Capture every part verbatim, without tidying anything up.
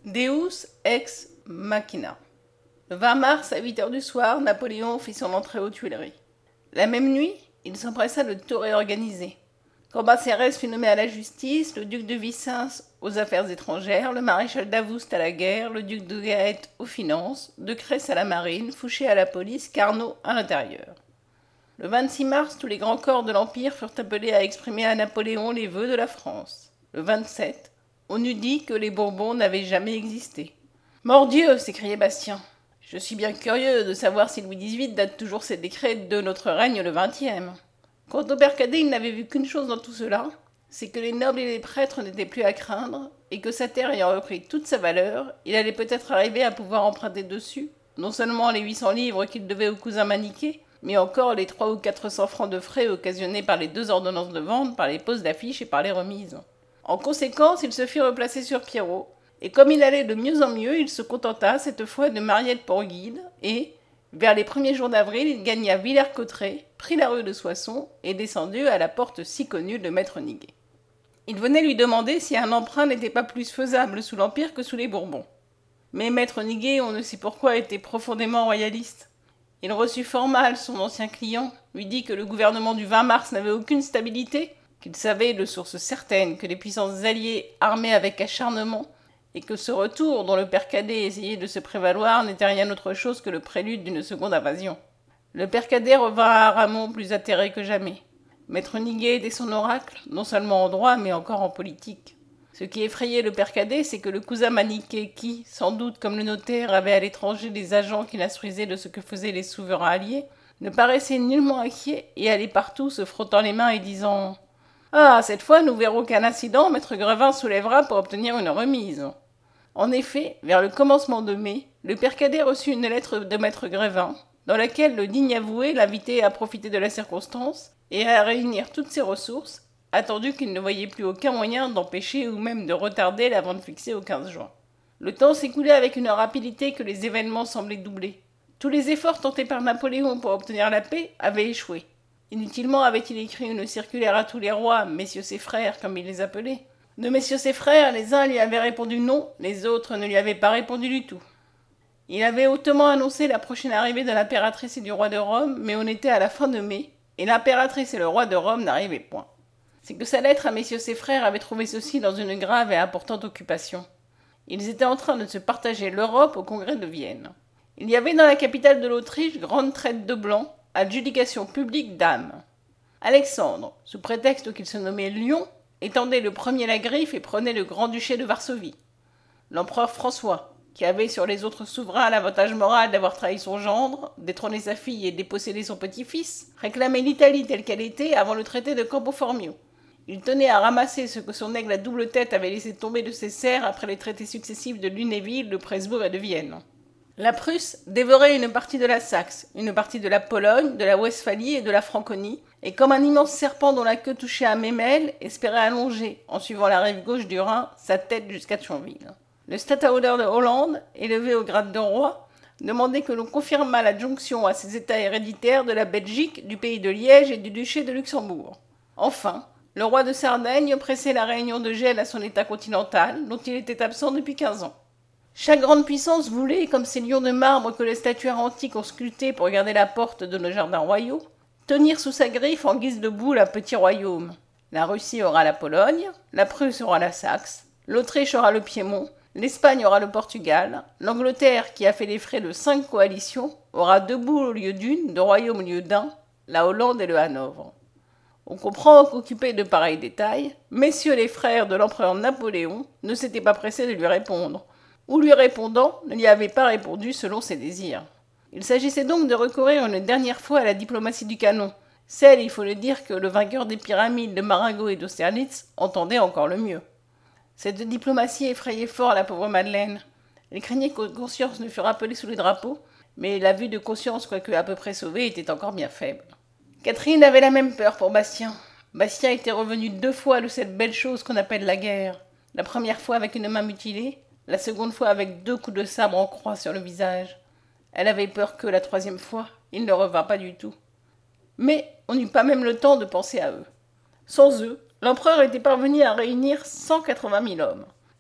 Deus ex machina. Le vingt mars, à huit heures du soir, Napoléon fit son entrée aux Tuileries. La même nuit, il s'empressa de tout réorganiser. Cambacérès fut nommé à la justice, le duc de Vicence aux affaires étrangères, le maréchal Davoust à la guerre, le duc de Gaët aux finances, De Crès à la marine, Fouché à la police, Carnot à l'intérieur. Le vingt-six mars, tous les grands corps de l'Empire furent appelés à exprimer à Napoléon les vœux de la France. Le vingt-sept, on eût dit que les Bourbons n'avaient jamais existé. « Mordieu !» s'écriait Bastien. « Je suis bien curieux de savoir si Louis dix-huit date toujours ses décrets de notre règne le vingtième. » Quant au père Cadet, il n'avait vu qu'une chose dans tout cela, c'est que les nobles et les prêtres n'étaient plus à craindre, et que sa terre ayant repris toute sa valeur, il allait peut-être arriver à pouvoir emprunter dessus, non seulement les huit cents livres qu'il devait au cousin Maniquet, mais encore les trois ou quatre cents francs de frais occasionnés par les deux ordonnances de vente, par les poses d'affiches et par les remises. En conséquence, il se fit replacer sur Pierrot, et comme il allait de mieux en mieux, il se contenta cette fois de Mariette pour guide, et, vers les premiers jours d'avril, il gagna Villers-Cotterêts, prit la rue de Soissons et descendit à la porte si connue de Maître Niguet. Il venait lui demander si un emprunt n'était pas plus faisable sous l'Empire que sous les Bourbons. Mais Maître Niguet, on ne sait pourquoi, était profondément royaliste. Il reçut fort mal son ancien client, lui dit que le gouvernement du vingt mars n'avait aucune stabilité, qu'il savait de sources certaines que les puissances alliées armaient avec acharnement, et que ce retour dont le père Cadet essayait de se prévaloir n'était rien autre chose que le prélude d'une seconde invasion. Le père Cadet revint à Ramon plus atterré que jamais. Maître Niguet était son oracle, non seulement en droit, mais encore en politique. Ce qui effrayait le père Cadet, c'est que le cousin Maniquet, qui, sans doute comme le notaire, avait à l'étranger des agents qui l'instruisaient de ce que faisaient les souverains alliés, ne paraissait nullement inquiet et allait partout se frottant les mains et disant « Ah, cette fois, nous verrons qu'un incident, Maître Grevin soulèvera pour obtenir une remise. » En effet, vers le commencement de mai, le père Cadet reçut une lettre de Maître Grevin, dans laquelle le digne avoué l'invitait à profiter de la circonstance et à réunir toutes ses ressources, attendu qu'il ne voyait plus aucun moyen d'empêcher ou même de retarder la vente fixée au quinze juin. Le temps s'écoulait avec une rapidité que les événements semblaient doubler. Tous les efforts tentés par Napoléon pour obtenir la paix avaient échoué. Inutilement avait-il écrit une circulaire à tous les rois, messieurs ses frères, comme il les appelait. De messieurs ses frères, les uns lui avaient répondu non, les autres ne lui avaient pas répondu du tout. Il avait hautement annoncé la prochaine arrivée de l'impératrice et du roi de Rome, mais on était à la fin de mai, et l'impératrice et le roi de Rome n'arrivaient point. C'est que sa lettre à messieurs ses frères avait trouvé ceux-ci dans une grave et importante occupation. Ils étaient en train de se partager l'Europe au congrès de Vienne. Il y avait dans la capitale de l'Autriche grande traite de blanc, adjudication publique d'âmes. Alexandre, sous prétexte qu'il se nommait Lion, étendait le premier la griffe et prenait le grand-duché de Varsovie. L'empereur François, qui avait sur les autres souverains l'avantage moral d'avoir trahi son gendre, détrôné sa fille et dépossédé son petit-fils, réclamait l'Italie telle qu'elle était avant le traité de Campo Formio. Il tenait à ramasser ce que son aigle à double tête avait laissé tomber de ses serres après les traités successifs de Lunéville, de Presbourg et de Vienne. La Prusse dévorait une partie de la Saxe, une partie de la Pologne, de la Westphalie et de la Franconie, et comme un immense serpent dont la queue touchait à Memel, espérait allonger, en suivant la rive gauche du Rhin, sa tête jusqu'à Thionville. Le Stadtholder de Hollande, élevé au grade de roi, demandait que l'on confirmât l'adjonction à ses états héréditaires de la Belgique, du pays de Liège et du duché de Luxembourg. Enfin, le roi de Sardaigne pressait la réunion de Gênes à son état continental, dont il était absent depuis quinze ans. Chaque grande puissance voulait, comme ces lions de marbre que les statuaires antiques ont sculptés pour garder la porte de nos jardins royaux, tenir sous sa griffe en guise de boule un petit royaume. La Russie aura la Pologne, la Prusse aura la Saxe, l'Autriche aura le Piémont, l'Espagne aura le Portugal, l'Angleterre, qui a fait les frais de cinq coalitions, aura deux boules au lieu d'une, deux royaumes au lieu d'un, la Hollande et le Hanovre. On comprend qu'occupés de pareils détails, messieurs les frères de l'empereur Napoléon ne s'étaient pas pressés de lui répondre, ou lui répondant, ne lui avaient pas répondu selon ses désirs. Il s'agissait donc de recourir une dernière fois à la diplomatie du canon, celle, il faut le dire, que le vainqueur des pyramides de Marengo et d'Austerlitz entendait encore le mieux. Cette diplomatie effrayait fort la pauvre Madeleine. Elle craignait que Conscience ne fût rappelée sous les drapeaux, mais la vue de Conscience, quoique à peu près sauvée, était encore bien faible. Catherine avait la même peur pour Bastien. Bastien était revenu deux fois de cette belle chose qu'on appelle la guerre. La première fois avec une main mutilée, la seconde fois avec deux coups de sabre en croix sur le visage. Elle avait peur que, la troisième fois, il ne revint pas du tout. Mais on n'eut pas même le temps de penser à eux. Sans eux, l'empereur était parvenu à réunir cent quatre-vingt mille hommes.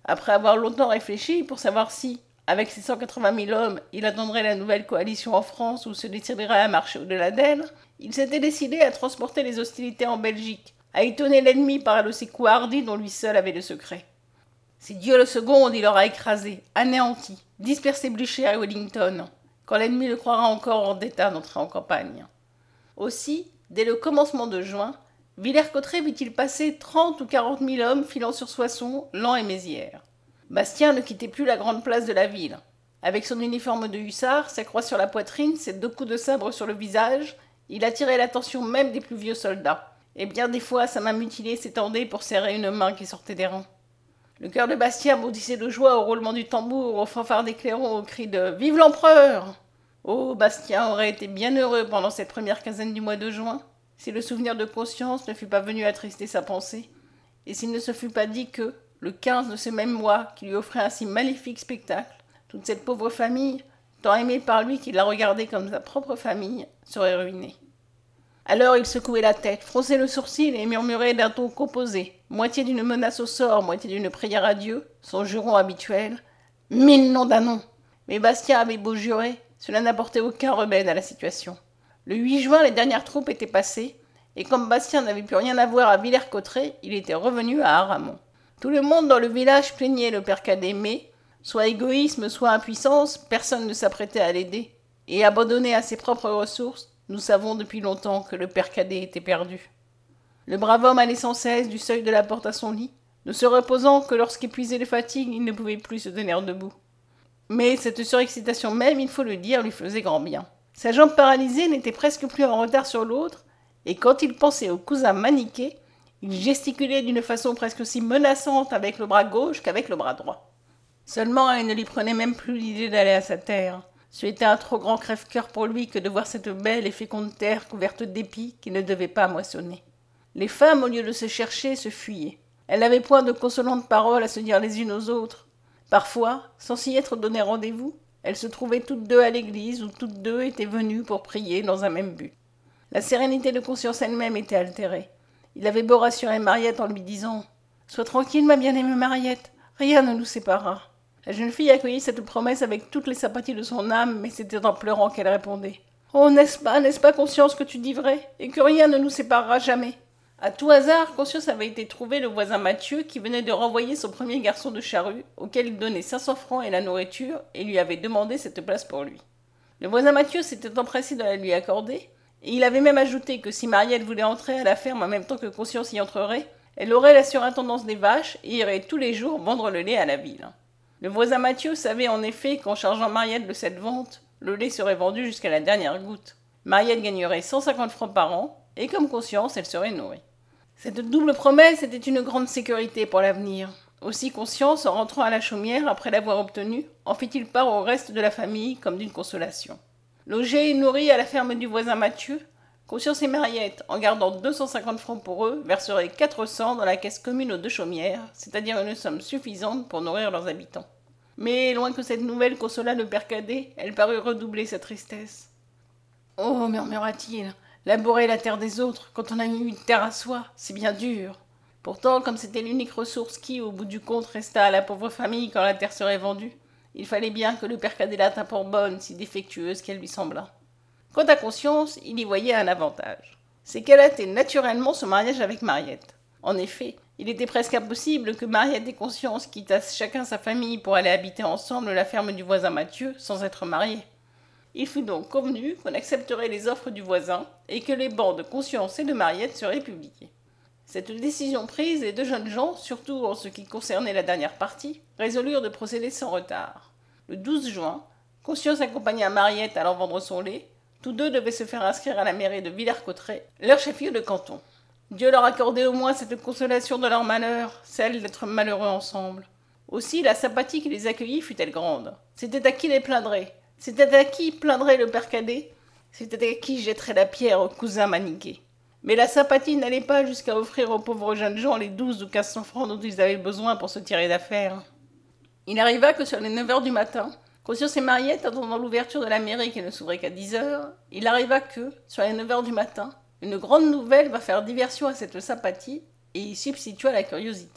Après avoir longtemps réfléchi pour savoir si, avec ses cent quatre-vingt mille hommes, il attendrait la nouvelle coalition en France ou se déciderait à marcher au-delà d'elle, il s'était décidé à transporter les hostilités en Belgique, à étonner l'ennemi par de ses coups hardis dont lui seul avait le secret. Si Dieu le seconde, il aura écrasé, anéanti, dispersé Blücher à Wellington, quand l'ennemi le croira encore hors d'état d'entrer en campagne. Aussi, dès le commencement de juin, Villers-Cotterêts vit-il passer trente ou quarante mille hommes filant sur Soissons, Laon et Mézières. Bastien ne quittait plus la grande place de la ville. Avec son uniforme de hussard, sa croix sur la poitrine, ses deux coups de sabre sur le visage, il attirait l'attention même des plus vieux soldats. Et bien des fois, sa main mutilée s'étendait pour serrer une main qui sortait des rangs. Le cœur de Bastien bondissait de joie au roulement du tambour, au fanfare des clairons, au cri de « Vive l'empereur !» Oh, Bastien aurait été bien heureux pendant cette première quinzaine du mois de juin, si le souvenir de Conscience ne fût pas venu attrister sa pensée, et s'il ne se fût pas dit que, le quinze de ce même mois qui lui offrait un si maléfique spectacle, toute cette pauvre famille, tant aimée par lui qu'il la regardait comme sa propre famille, serait ruinée. Alors il secouait la tête, fronçait le sourcil et murmurait d'un ton composé, moitié d'une menace au sort, moitié d'une prière à Dieu, son juron habituel. « Mille noms d'un nom !» Mais Bastien avait beau jurer, cela n'apportait aucun remède à la situation. Le huit juin, les dernières troupes étaient passées, et comme Bastien n'avait plus rien à voir à Villers-Cotterêts, il était revenu à Aramon. Tout le monde dans le village plaignait le père Cadet, mais, soit égoïsme, soit impuissance, personne ne s'apprêtait à l'aider. Et abandonné à ses propres ressources, nous savons depuis longtemps que le père Cadet était perdu. Le brave homme allait sans cesse du seuil de la porte à son lit, ne se reposant que lorsqu'épuisé de fatigue, il ne pouvait plus se tenir debout. Mais cette surexcitation même, il faut le dire, lui faisait grand bien. Sa jambe paralysée n'était presque plus en retard sur l'autre, et quand il pensait au cousin maniqué, il gesticulait d'une façon presque aussi menaçante avec le bras gauche qu'avec le bras droit. Seulement, il ne lui prenait même plus l'idée d'aller à sa terre. Ce était un trop grand crève-cœur pour lui que de voir cette belle et féconde terre couverte d'épis qui ne devait pas moissonner. Les femmes, au lieu de se chercher, se fuyaient. Elles n'avaient point de consolantes paroles à se dire les unes aux autres. Parfois, sans s'y être donné rendez-vous, elles se trouvaient toutes deux à l'église où toutes deux étaient venues pour prier dans un même but. La sérénité de Conscience elle-même était altérée. Il avait beau rassurer Mariette en lui disant « Sois tranquille, ma bien-aimée Mariette, rien ne nous séparera ». La jeune fille accueillit cette promesse avec toutes les sympathies de son âme, mais c'était en pleurant qu'elle répondait « Oh, n'est-ce pas, n'est-ce pas, Conscience, que tu dis vrai, et que rien ne nous séparera jamais ?» À tout hasard, Conscience avait été trouver le voisin Mathieu qui venait de renvoyer son premier garçon de charrue, auquel il donnait cinq cents francs et la nourriture, et lui avait demandé cette place pour lui. Le voisin Mathieu s'était empressé de la lui accorder, et il avait même ajouté que si Mariette voulait entrer à la ferme en même temps que Conscience y entrerait, elle aurait la surintendance des vaches et irait tous les jours vendre le lait à la ville. Le voisin Mathieu savait en effet qu'en chargeant Mariette de cette vente, le lait serait vendu jusqu'à la dernière goutte. Mariette gagnerait cent cinquante francs par an, et comme Conscience, elle serait nourrie. Cette double promesse était une grande sécurité pour l'avenir. Aussi Conscience, en rentrant à la chaumière après l'avoir obtenue, en fit-il part au reste de la famille comme d'une consolation. Logés et nourris à la ferme du voisin Mathieu, Conscience et Mariette, en gardant deux cent cinquante francs pour eux, verseraient quatre cents dans la caisse commune aux deux chaumières, c'est-à-dire une somme suffisante pour nourrir leurs habitants. Mais, loin que cette nouvelle consolât le père Cadet, elle parut redoubler sa tristesse. « Oh, murmura-t-il, labourer la terre des autres, quand on a eu une terre à soi, c'est bien dur. » Pourtant, comme c'était l'unique ressource qui, au bout du compte, resta à la pauvre famille quand la terre serait vendue, il fallait bien que le père Cadet la tînt pour bonne, si défectueuse qu'elle lui sembla. Quant à Conscience, il y voyait un avantage. C'est qu'elle hâtait naturellement son mariage avec Mariette. En effet, il était presque impossible que Mariette et Conscience quittassent chacun sa famille pour aller habiter ensemble la ferme du voisin Mathieu sans être mariés. Il fut donc convenu qu'on accepterait les offres du voisin et que les bans de Conscience et de Mariette seraient publiés. Cette décision prise, les deux jeunes gens, surtout en ce qui concernait la dernière partie, résolurent de procéder sans retard. Le douze juin, Conscience accompagna Mariette allant vendre son lait. Tous deux devaient se faire inscrire à la mairie de Villers-Cotterêts, leur chef-lieu de canton. Dieu leur accordait au moins cette consolation de leur malheur, celle d'être malheureux ensemble. Aussi, la sympathie qui les accueillit fut-elle grande. C'était à qui les plaindrait? C'était à qui plaindrait le père Cadet? C'était à qui jetterait la pierre au cousin maniqué? Mais la sympathie n'allait pas jusqu'à offrir aux pauvres jeunes gens les douze ou quinze cents francs dont ils avaient besoin pour se tirer d'affaire. Il arriva que sur les neuf heures du matin, Conscience et Mariette attendant l'ouverture de la mairie qui ne s'ouvrait qu'à dix heures, il arriva que, sur les neuf heures du matin, une grande nouvelle va faire diversion à cette sympathie et y substitua la curiosité.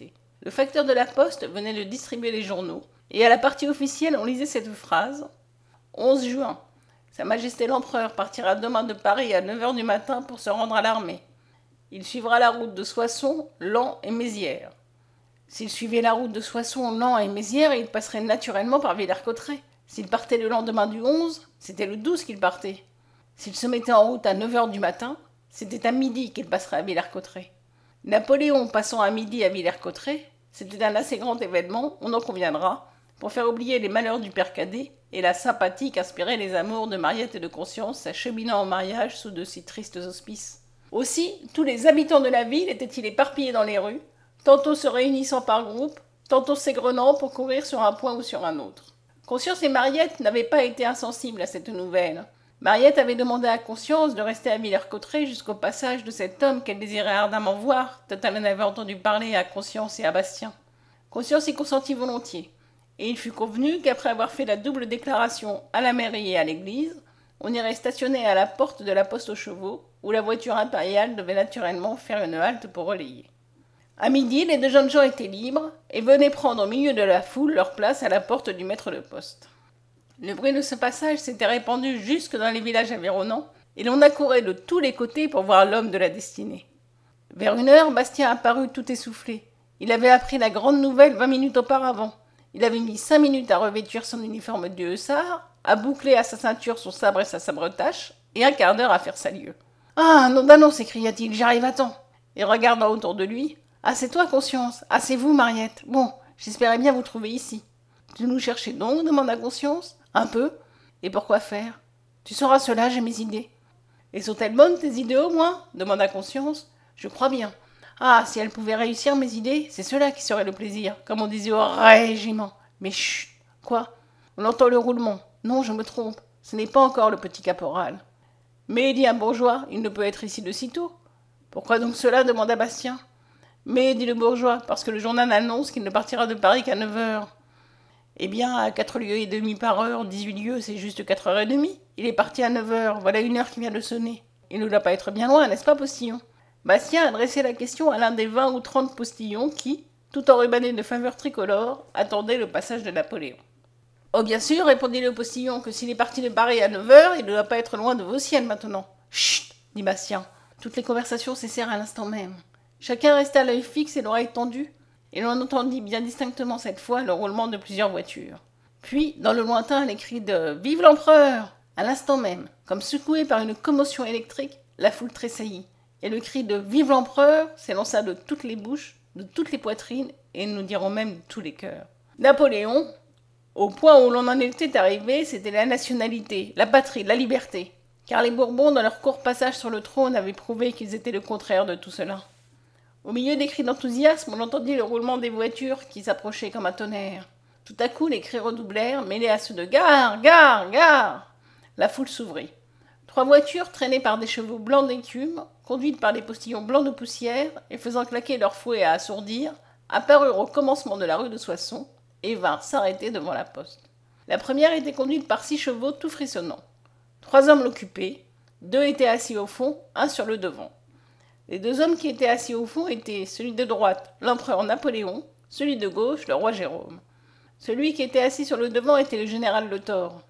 Le facteur de la poste venait de distribuer les journaux, et à la partie officielle, on lisait cette phrase. onze juin. Sa Majesté l'Empereur partira demain de Paris à neuf heures du matin pour se rendre à l'armée. Il suivra la route de Soissons, Laon et Mézières. S'il suivait la route de Soissons, Laon et Mézières, il passerait naturellement par Villers-Cotterêts. S'il partait le lendemain du onze, c'était le douze qu'il partait. S'il se mettait en route à neuf heures du matin, c'était à midi qu'il passerait à Villers-Cotterêts. Napoléon passant à midi à Villers-Cotterêts, c'était un assez grand événement, on en conviendra, pour faire oublier les malheurs du père cadet et la sympathie qu'inspiraient les amours de Mariette et de Conscience, acheminant en mariage sous de si tristes auspices. Aussi, tous les habitants de la ville étaient-ils éparpillés dans les rues, tantôt se réunissant par groupes, tantôt s'égrenant pour courir sur un point ou sur un autre. Conscience et Mariette n'avaient pas été insensibles à cette nouvelle. Mariette avait demandé à Conscience de rester à Villers-Cotterêts jusqu'au passage de cet homme qu'elle désirait ardemment voir, tant elle en avait entendu parler à Conscience et à Bastien. Conscience y consentit volontiers, et il fut convenu qu'après avoir fait la double déclaration à la mairie et à l'église, on irait stationner à la porte de la poste aux chevaux, où la voiture impériale devait naturellement faire une halte pour relayer. À midi, les deux jeunes gens étaient libres et venaient prendre au milieu de la foule leur place à la porte du maître de poste. Le bruit de ce passage s'était répandu jusque dans les villages environnants, et l'on accourait de tous les côtés pour voir l'homme de la destinée. Vers une heure, Bastien apparut tout essoufflé. Il avait appris la grande nouvelle vingt minutes auparavant. Il avait mis cinq minutes à revêtir son uniforme de hussard, à boucler à sa ceinture son sabre et sa sabretache, et un quart d'heure à faire sa lieue. « Ah, non, non !» s'écria-t-il, « j'arrive à temps !» Et regardant autour de lui, « Ah, c'est toi, Conscience. Ah, c'est vous, Mariette. Bon, j'espérais bien vous trouver ici. »« Tu nous cherchais donc ?» demanda Conscience. « Un peu. Et pourquoi faire ? Tu sauras cela, j'ai mes idées. »« Et sont-elles bonnes, tes idées, au moins ?» demanda Conscience. « Je crois bien. Ah, si elles pouvaient réussir, mes idées, c'est cela qui serait le plaisir, comme on disait au régiment. Mais chut ! Quoi ? On entend le roulement. Non, je me trompe. Ce n'est pas encore le petit caporal. »« Mais, dit un bourgeois, il ne peut être ici de sitôt. »« Pourquoi donc cela ? demanda Bastien. »« Mais, dit le bourgeois, parce que le journal annonce qu'il ne partira de Paris qu'à neuf heures. » Eh bien, à quatre lieues et demie par heure, dix-huit lieues, c'est juste quatre heures et demie. Il est parti à neuf heures, voilà une heure qui vient de sonner. Il ne doit pas être bien loin, n'est-ce pas, postillon ? Bastien adressait la question à l'un des vingt ou trente postillons qui, tout enrubanné de faveurs tricolores, attendaient le passage de Napoléon. « Oh, bien sûr, répondit le postillon, que s'il est parti de Paris à neuf heures, il ne doit pas être loin de Vauciennes maintenant. »« Chut !» dit Bastien. Toutes les conversations cessèrent à l'instant même. Chacun resta l'œil fixe et l'oreille tendue, et l'on entendit bien distinctement cette fois le roulement de plusieurs voitures. Puis, dans le lointain, les cris de « Vive l'empereur !» À l'instant même, comme secoué par une commotion électrique, la foule tressaillit, et le cri de « Vive l'empereur !» s'élança de toutes les bouches, de toutes les poitrines, et nous dirons même de tous les cœurs. Napoléon, au point où l'on en était arrivé, c'était la nationalité, la patrie, la liberté, car les Bourbons, dans leur court passage sur le trône, avaient prouvé qu'ils étaient le contraire de tout cela. Au milieu des cris d'enthousiasme, on entendit le roulement des voitures qui s'approchaient comme un tonnerre. Tout à coup, les cris redoublèrent, mêlés à ceux de « Gare, gare, gare !» La foule s'ouvrit. Trois voitures, traînées par des chevaux blancs d'écume, conduites par des postillons blancs de poussière et faisant claquer leurs fouets à assourdir, apparurent au commencement de la rue de Soissons et vinrent s'arrêter devant la poste. La première était conduite par six chevaux tout frissonnants. Trois hommes l'occupaient, deux étaient assis au fond, un sur le devant. Les deux hommes qui étaient assis au fond étaient celui de droite, l'empereur Napoléon, celui de gauche, le roi Jérôme. Celui qui était assis sur le devant était le général Le Thor.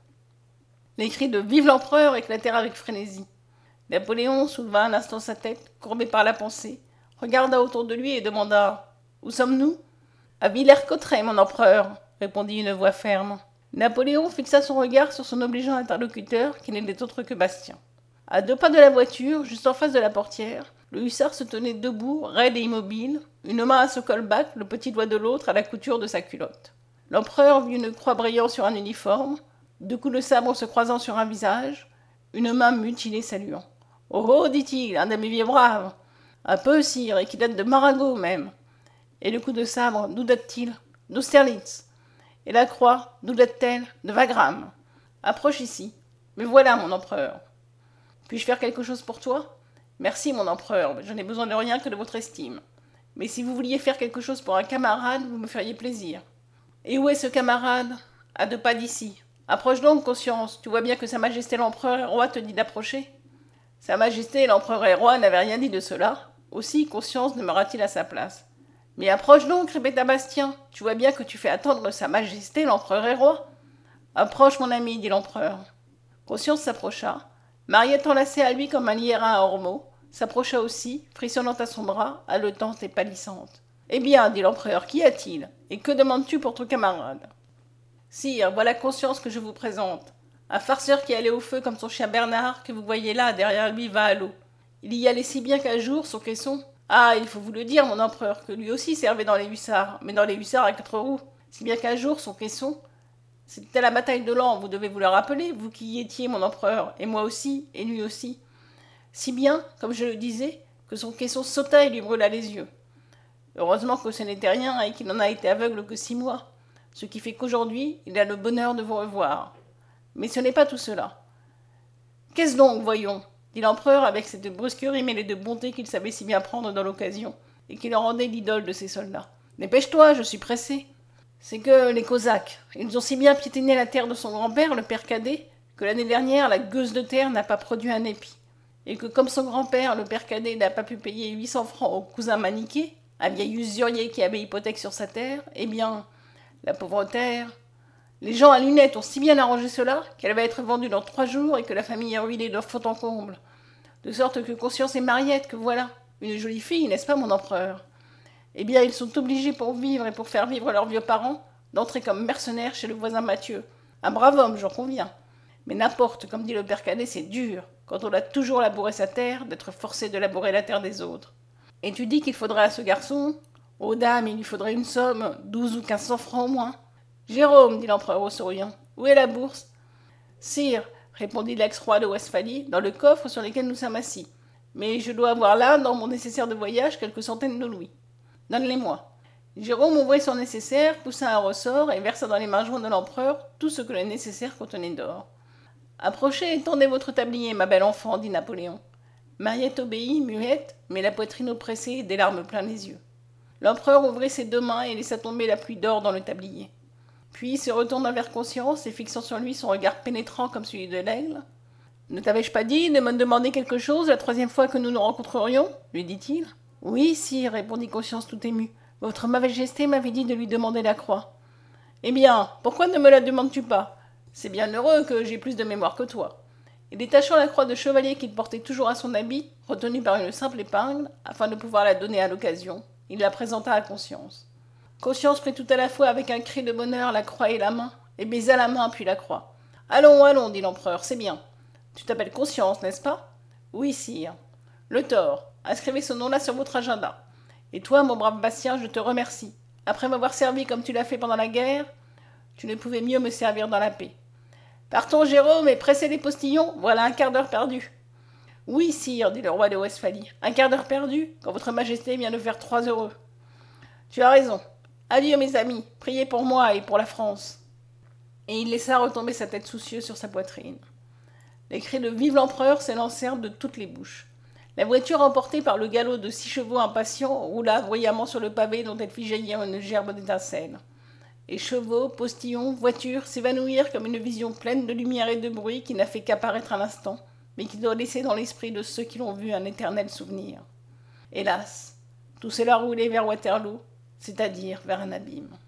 Les cris de « Vive l'empereur !» éclatèrent avec frénésie. Napoléon souleva un instant sa tête, courbée par la pensée, regarda autour de lui et demanda « Où sommes-nous ?»« À Villers-Cotterêts, mon empereur !» répondit une voix ferme. Napoléon fixa son regard sur son obligeant interlocuteur, qui n'était autre que Bastien. À deux pas de la voiture, juste en face de la portière, le hussard se tenait debout, raide et immobile, une main à ce colbac, le petit doigt de l'autre à la couture de sa culotte. L'empereur vit une croix brillant sur un uniforme, deux coups de sabre se croisant sur un visage, une main mutilée saluant. « Oh oh !» dit-il, « un de mes vieux braves. Un peu, sire, et qui date de Maragot même. Et le coup de sabre, d'où date-t-il ? D'Austerlitz. Et la croix, d'où date-t-elle ? De Wagram. Approche ici. Mais voilà, mon empereur. Puis-je faire quelque chose pour toi ? Merci, mon empereur, je n'ai besoin de rien que de votre estime. Mais si vous vouliez faire quelque chose pour un camarade, vous me feriez plaisir. Et où est ce camarade ? À deux pas d'ici. Approche donc, Conscience, tu vois bien que Sa Majesté l'Empereur et Roi te dit d'approcher. Sa Majesté l'Empereur et Roi n'avaient rien dit de cela, aussi Conscience demeura-t-il à sa place. Mais approche donc, répéta Bastien. Tu vois bien que tu fais attendre Sa Majesté l'empereur et roi. Approche, mon ami, dit l'empereur. Conscience s'approcha. Mariette, enlacée à lui comme un lierre à ormeau, s'approcha aussi, frissonnant à son bras, haletante et pâlissante. Eh bien, dit l'empereur, qu'y a-t-il? Et que demandes-tu pour ton camarade? Sire, voilà Conscience que je vous présente. Un farceur qui allait au feu comme son chien Bernard, que vous voyez là, derrière lui, va à l'eau. Il y allait si bien qu'un jour, son caisson... Ah, il faut vous le dire, mon empereur, que lui aussi servait dans les hussards, mais dans les hussards à quatre roues. Si bien qu'un jour, son caisson... C'était la bataille de Laon, vous devez vous le rappeler, vous qui y étiez, mon empereur, et moi aussi, et lui aussi. Si bien, comme je le disais, que son caisson sauta et lui brûla les yeux. Heureusement que ce n'était rien et qu'il n'en a été aveugle que six mois, ce qui fait qu'aujourd'hui, il a le bonheur de vous revoir. Mais ce n'est pas tout cela. Qu'est-ce donc, voyons, dit l'empereur avec cette brusquerie mêlée de bonté qu'il savait si bien prendre dans l'occasion, et qui le rendait l'idole de ses soldats. Dépêche-toi, je suis pressé. C'est que les Cosaques, ils ont si bien piétiné la terre de son grand-père, le père cadet, que l'année dernière, la gueuse de terre n'a pas produit un épi. Et que comme son grand-père, le père cadet, n'a pas pu payer huit cents francs au cousin Maniquet, un vieil usurier qui avait hypothèque sur sa terre, eh bien, la pauvre terre... Les gens à lunettes ont si bien arrangé cela qu'elle va être vendue dans trois jours et que la famille est ruinée de fond en comble. De sorte que Conscience et Mariette, que voilà, une jolie fille, n'est-ce pas, mon empereur? Eh bien, ils sont obligés pour vivre et pour faire vivre leurs vieux parents d'entrer comme mercenaires chez le voisin Mathieu. Un brave homme, j'en conviens. Mais n'importe, comme dit le père cadet, c'est dur, quand on a toujours labouré sa terre, d'être forcé de labourer la terre des autres. Et tu dis qu'il faudrait à ce garçon? Oh dame, il lui faudrait une somme, douze ou quinze cents francs au moins. Jérôme, dit l'empereur au souriant, où est la bourse? Sire, répondit l'ex-roi de Westphalie, dans le coffre sur lequel nous sommes assis. Mais je dois avoir là, dans mon nécessaire de voyage, quelques centaines de louis. Donne-les-moi. Jérôme ouvrit son nécessaire, poussa un ressort et versa dans les mains jointes de l'empereur tout ce que le nécessaire contenait d'or. Approchez et tendez votre tablier, ma belle enfant, dit Napoléon. Mariette obéit, muette, mais la poitrine oppressée et des larmes plein les yeux. L'empereur ouvrit ses deux mains et laissa tomber la pluie d'or dans le tablier. Puis se retourna vers Conscience et fixant sur lui son regard pénétrant comme celui de l'aigle. « Ne t'avais-je pas dit de me demander quelque chose la troisième fois que nous nous rencontrerions ?» lui dit-il. « Oui, sire, répondit Conscience tout émue. Votre majesté m'avait dit de lui demander la croix. »« Eh bien, pourquoi ne me la demandes-tu pas? C'est bien heureux que j'ai plus de mémoire que toi. » Et détachant la croix de chevalier qu'il portait toujours à son habit, retenue par une simple épingle, afin de pouvoir la donner à l'occasion, il la présenta à Conscience. Conscience prit tout à la fois avec un cri de bonheur la croix et la main, et baisa la main puis la croix. « Allons, allons, dit l'empereur, c'est bien. Tu t'appelles Conscience, n'est-ce pas? »« Oui, sire. »« Le tort. Inscrivez ce nom-là sur votre agenda. Et toi, mon brave Bastien, je te remercie. Après m'avoir servi comme tu l'as fait pendant la guerre, tu ne pouvais mieux me servir dans la paix. Partons, Jérôme, et pressez les postillons, voilà un quart d'heure perdu. »« Oui, sire, dit le roi de Westphalie. Un quart d'heure perdu, quand votre majesté vient de faire trois heureux. »« Tu as raison. Adieu, mes amis, priez pour moi et pour la France. » Et il laissa retomber sa tête soucieuse sur sa poitrine. Les cris de « Vive l'empereur » s'élancèrent de toutes les bouches. La voiture, emportée par le galop de six chevaux impatients, roula bruyamment sur le pavé dont elle fit jaillir une gerbe d'étincelles. Et chevaux, postillons, voitures s'évanouirent comme une vision pleine de lumière et de bruit qui n'a fait qu'apparaître un instant, mais qui doit laisser dans l'esprit de ceux qui l'ont vu un éternel souvenir. Hélas, tout cela roulait vers Waterloo, c'est-à-dire vers un abîme.